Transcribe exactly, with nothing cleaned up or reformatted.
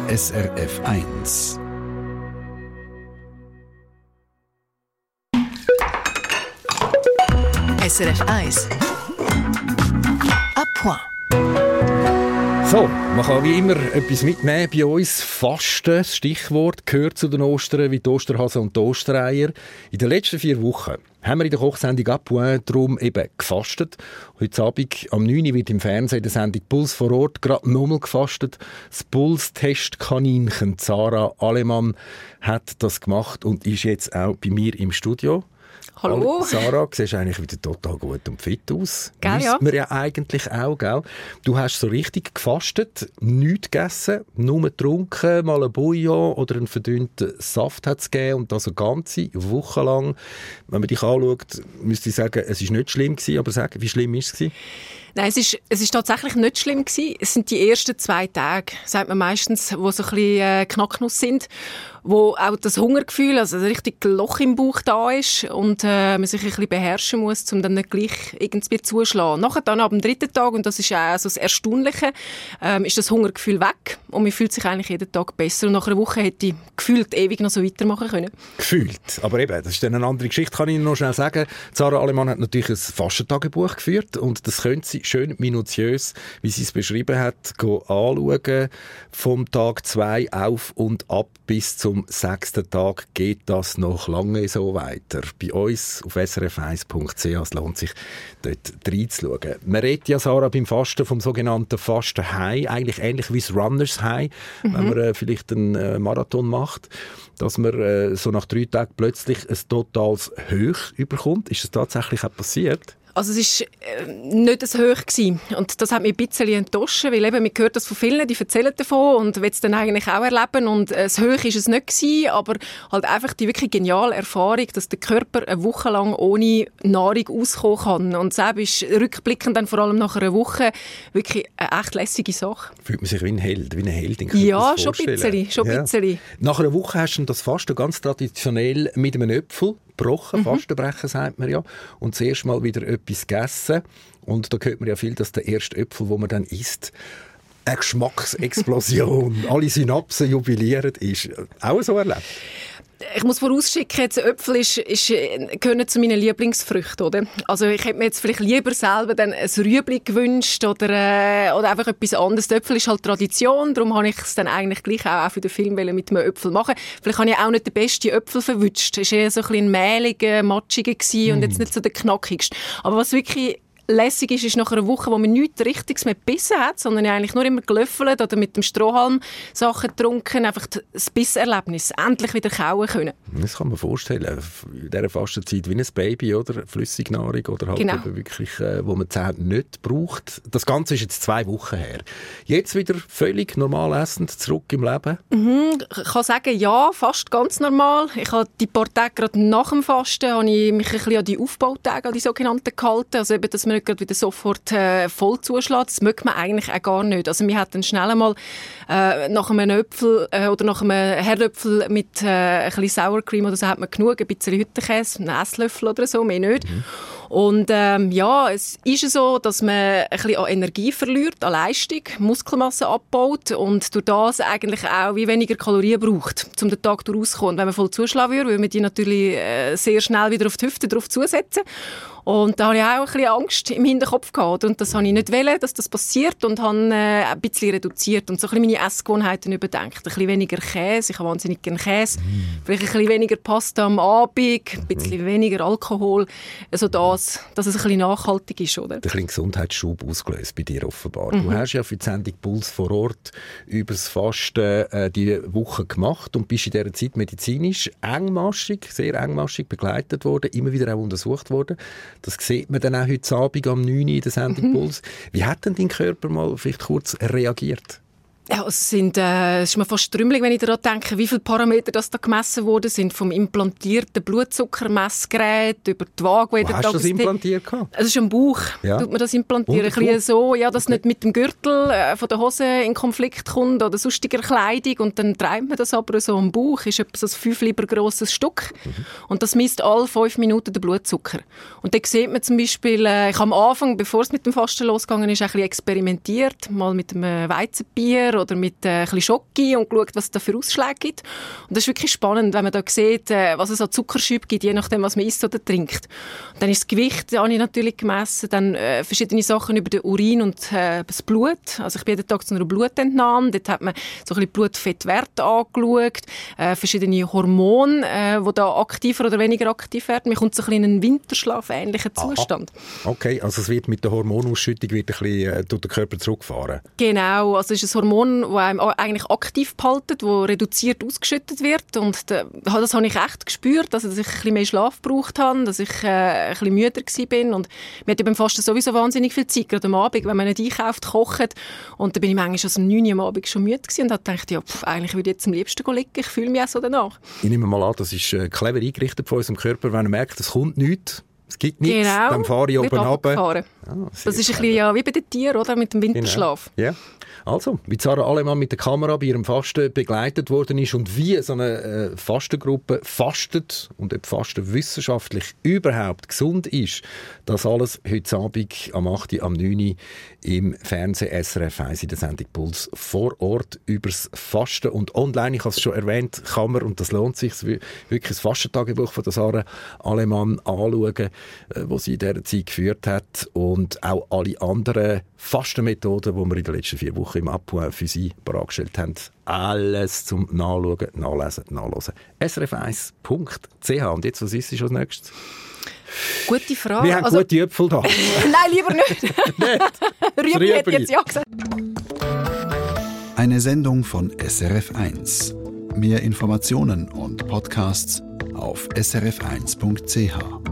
S R F eins. S R F eins. À point. So, man kann wie immer etwas mitnehmen bei uns. Fasten, das Stichwort, gehört zu den Ostern wie die Osterhasen und die Ostereier. In den letzten vier Wochen haben wir in der Kochsendung «À point» darum eben gefastet. Heute Abend am neun Uhr wird im Fernsehen in der Sendung «Puls vor Ort» gerade nochmal gefastet. Das Puls-Test-Kaninchen Sarah Alemann hat das gemacht und ist jetzt auch bei mir im Studio. Hallo. Sarah, du siehst eigentlich wieder total gut und fit aus. Gell, ja. Müssen wir ja eigentlich auch, gell? Du hast so richtig gefastet, nichts gegessen, nur getrunken, mal ein Bouillon oder einen verdünnten Saft hat es gegeben und das eine ganze Woche lang. Wenn man dich anschaut, müsste ich sagen, es war nicht schlimm gewesen, aber sag, wie schlimm war es gewesen? Nein, es ist, es ist tatsächlich nicht schlimm gewesen. Es sind die ersten zwei Tage, sagt man meistens, wo so ein bisschen äh, Knacknuss sind, wo auch das Hungergefühl, also ein richtig Loch im Bauch da ist und äh, man sich ein bisschen beherrschen muss, um dann nicht gleich irgendwie zuschlagen. Nachher dann ab dem dritten Tag, und das ist auch so das Erstaunliche, ähm, ist das Hungergefühl weg und man fühlt sich eigentlich jeden Tag besser. Und nach einer Woche hätte ich gefühlt ewig noch so weitermachen können. Gefühlt? Aber eben, das ist dann eine andere Geschichte, kann ich Ihnen noch schnell sagen. Sarah Alemann hat natürlich ein Fastentagebuch geführt und das könnte sie schön minutiös, wie sie es beschrieben hat, anschauen. Vom Tag zwei auf und ab bis zum sechsten Tag geht das noch lange so weiter. Bei uns auf s r f eins punkt c h. Es lohnt sich, dort reinzuschauen. Man redet ja, Sarah, beim Fasten vom sogenannten Fasten-High, eigentlich ähnlich wie das Runners-High, mhm. wenn man äh, vielleicht einen äh, Marathon macht, dass man äh, so nach drei Tagen plötzlich ein totales Hoch überkommt. Ist das tatsächlich auch passiert? Also es war äh, nicht so hoch gewesen. Und das hat mich ein bisschen enttäuscht, weil eben, man hört das von vielen, die erzählen davon und wollen es dann eigentlich auch erleben. Und äh, das Hoch ist es nicht gewesen, aber halt einfach die wirklich geniale Erfahrung, dass der Körper eine Woche lang ohne Nahrung auskommen kann. Und selbst ist rückblickend dann vor allem nach einer Woche wirklich eine echt lässige Sache. Fühlt man sich wie ein Held, wie eine Heldin? Ja, schon ein bisschen. Schon ja. ein bisschen. Nach einer Woche hast du das Fasten ganz traditionell mit einem Äpfel gebrochen, mhm. Fastenbrechen sagt man ja, und zuerst mal wieder etwas gegessen. Und da hört man ja viel, dass der erste Äpfel, den man dann isst, eine Geschmacksexplosion, alle Synapsen jubilieren, ist. Auch so erlebt? Ich muss vorausschicken, das Äpfel ist, ist, gehören zu meinen Lieblingsfrüchten, oder? Also ich hätte mir jetzt vielleicht lieber selber dann ein Rüebli gewünscht oder, äh, oder einfach etwas anderes. Der Äpfel ist halt Tradition, darum habe ich es dann eigentlich gleich auch für den Film mit einem Äpfel machen. Vielleicht habe ich auch nicht den besten Äpfel verwünscht. Es war eher so ein bisschen mehliger, matschiger mm. und jetzt nicht so der knackigste. Aber was wirklich lässig ist, ist nach einer Woche, wo man nichts Richtiges mehr gebissen hat, sondern eigentlich nur immer gelöffelt oder mit dem Strohhalm Sachen getrunken, einfach das Bisserlebnis, endlich wieder kauen können. Das kann man vorstellen, in dieser Fastenzeit wie ein Baby, oder? Flüssignahrung oder halt genau. eben wirklich, wo man die Zähne nicht braucht. Das Ganze ist jetzt zwei Wochen her. Jetzt wieder völlig normal essend, zurück im Leben? Mhm, ich kann sagen, ja, fast ganz normal. Ich habe die paar Tage gerade nach dem Fasten habe ich mich ein bisschen an die Aufbautage, an die sogenannten gehalten, also eben, dass man nicht gerade wieder sofort äh, voll zuschlägt. Das möchte man eigentlich auch gar nicht. Also wir hatten schnell einmal äh, nach einem Äpfel äh, oder nach einem Herdöpfel mit äh, ein bisschen Sour Cream oder so hat man genug, ein bisschen Hüttenkäse, einen Esslöffel oder so, mehr nicht. Mhm. Und ähm, ja, es ist so, dass man ein bisschen an Energie verliert, an Leistung, Muskelmasse abbaut und durch das eigentlich auch wie weniger Kalorien braucht, um den Tag durchzukommen. Wenn man voll zuschlagen würde, würde man die natürlich äh, sehr schnell wieder auf die Hüfte drauf zusetzen. Und da hatte ich auch ein bisschen Angst im Hinterkopf gehabt. Und das habe ich nicht wollen, dass das passiert. Und habe äh, ein bisschen reduziert und so ein bisschen meine Essgewohnheiten überdenkt. Ein bisschen weniger Käse, ich habe wahnsinnig gerne Käse. Mm. Vielleicht ein bisschen weniger Pasta am Abend, ein bisschen mm. weniger Alkohol. Also das, dass es ein bisschen nachhaltig ist, oder? Der kleine Gesundheitsschub ausgelöst bei dir offenbar. Mhm. Du hast ja für die Sendung «Puls vor Ort» über das Fasten äh, die Woche gemacht und bist in dieser Zeit medizinisch engmaschig, sehr engmaschig begleitet worden, immer wieder auch untersucht worden. Das sieht man dann auch heute Abend am neun Uhr in der Sendung «Puls». Wie hat denn dein Körper mal vielleicht kurz reagiert? Ja, es, sind, äh, es ist mir fast trümmelig, wenn ich daran denke, wie viele Parameter das da gemessen worden sind. Vom implantierten Blutzuckermessgerät über die Waage. Wo hast du das implantiert gehabt? Es ist am Bauch, ja. tut man das implantieren. Ein bisschen so, ja, dass okay. nicht mit dem Gürtel äh, von der Hose in Konflikt kommt oder sonstiger Kleidung. Und dann treibt man das aber so am Bauch. Ist etwa so ein fünf Lieber grosses Stück. Mhm. Und das misst alle fünf Minuten den Blutzucker. Und dann sieht man zum Beispiel, äh, ich habe am Anfang, bevor es mit dem Fasten losgegangen ist, ein bisschen experimentiert. Mal mit einem Weizenbier Wasser oder mit äh, ein bisschen Schoki und schaut, was es da für Ausschläge gibt. Und das ist wirklich spannend, wenn man da sieht, äh, was es an Zuckerschüben gibt, je nachdem, was man isst oder trinkt. Und dann ist das Gewicht, das habe ich natürlich gemessen, dann äh, verschiedene Sachen über den Urin und äh, das Blut. Also ich bin jeden Tag zu einer Blutentnahme, dort hat man so ein bisschen Blutfettwerte angeschaut, äh, verschiedene Hormone, äh, die da aktiver oder weniger aktiv werden. Man kommt so ein bisschen in einen Winterschlaf-ähnlichen Zustand. Aha. Okay, also es wird mit der Hormonausschüttung wird ein bisschen äh, durch den Körper zurückfahren. Genau, also es ist ein Hormon, das einem eigentlich aktiv behaltet, das reduziert ausgeschüttet wird. Und da, das habe ich echt gespürt, also, dass ich ein bisschen mehr Schlaf gebraucht habe, dass ich äh, ein bisschen müder war. Und mir hat ja beim Fasten sowieso wahnsinnig viel Zeit, gerade am Abend, wenn man nicht einkauft, kocht. Und da bin ich manchmal schon um neun Uhr am Abend schon müde gewesen und habe gedacht, ja, pf, eigentlich würde ich jetzt am liebsten liegen, ich fühle mich auch so danach. Ich nehme mal an, das ist äh, clever eingerichtet von unserem Körper, wenn er merkt, es kommt nichts. Es gibt nichts, genau, dann fahre ich oben runter. Ja, das ist ein bisschen ja, wie bei den Tieren, oder? Mit dem Winterschlaf. Genau. Ja. Also, wie Sarah Alemann mit der Kamera bei ihrem Fasten begleitet worden ist und wie so eine äh, Fastengruppe fastet und ob Fasten wissenschaftlich überhaupt gesund ist, das alles heute Abend am acht Uhr, am neun Uhr im Fernsehen S R F eins in der Sendung Puls vor Ort übers Fasten und online, ich habe es schon erwähnt, kann man, und das lohnt sich, wirklich das Fastentagebuch von der Sarah Alemann anschauen, äh, das sie in dieser Zeit geführt hat und auch alle anderen Fastenmethoden, die wir in den letzten vier Wochen im Apoint für Sie bereitgestellt haben. Alles zum Nachschauen, Nachlesen, Nachlesen. S R F eins Punkt C H. Und jetzt, was ist als nächstes? Gute Frage. Wir haben also, gute Äpfel da. Nein, lieber nicht. nicht. Rüebli hätte jetzt ja gesagt. Eine Sendung von S R F eins. Mehr Informationen und Podcasts auf S R F eins Punkt C H.